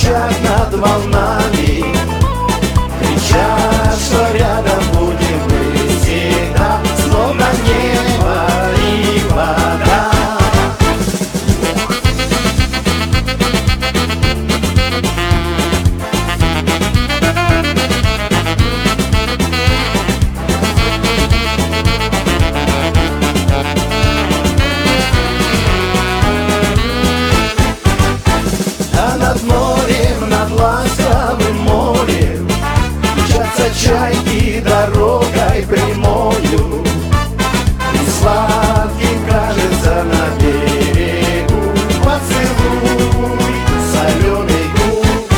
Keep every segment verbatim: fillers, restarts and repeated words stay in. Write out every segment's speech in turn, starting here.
кричат над волнами, кричат, что рядом будем мы всегда, словно небо и вода. Над морем, над ласковым морем мчатся чайки дорогой прямою, и сладким кажется на берегу поцелуй соленый губ.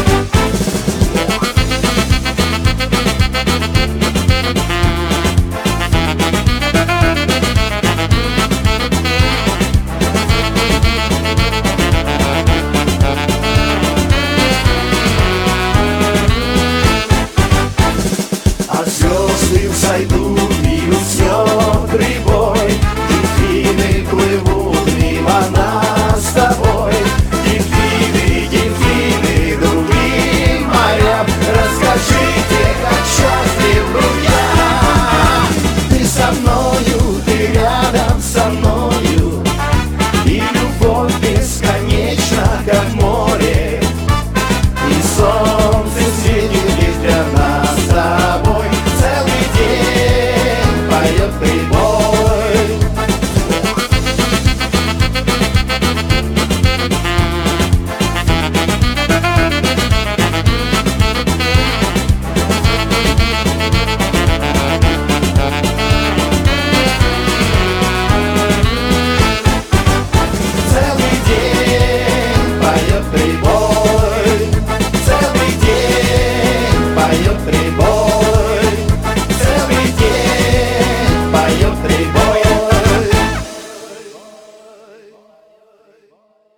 Звезды взойдут